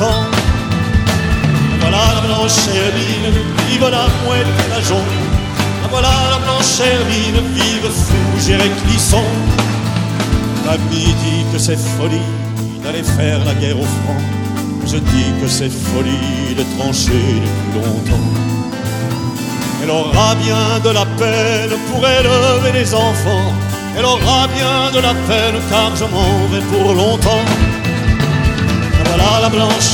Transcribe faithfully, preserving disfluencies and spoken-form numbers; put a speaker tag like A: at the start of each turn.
A: longtemps. Voilà la blanche Hermine, vive la mouette et la jaune. Voilà la blanche Hermine, vive Fougère et Clisson. Mamie dit que c'est folie d'aller faire la guerre au front. Je dis que c'est folie de trancher depuis longtemps. Elle aura bien de la peine pour élever les enfants. Elle aura bien de la peine car je m'en vais pour longtemps. Voilà la blanche